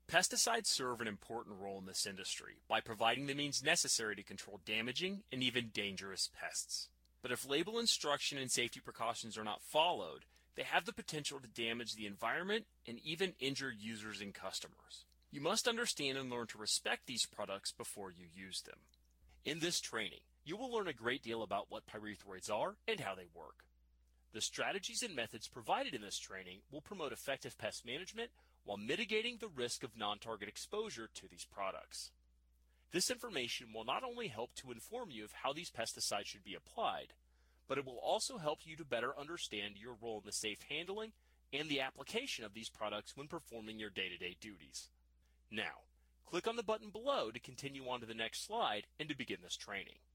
Pesticides serve an important role in this industry by providing the means necessary to control damaging and even dangerous pests. But if label instruction and safety precautions are not followed, they have the potential to damage the environment and even injure users and customers. You must understand and learn to respect these products before you use them. In this training, you will learn a great deal about what pyrethroids are and how they work. The strategies and methods provided in this training will promote effective pest management while mitigating the risk of non-target exposure to these products. This information will not only help to inform you of how these pesticides should be applied, but it will also help you to better understand your role in the safe handling and the application of these products when performing your day-to-day duties. Now, click on the button below to continue on to the next slide and to begin this training.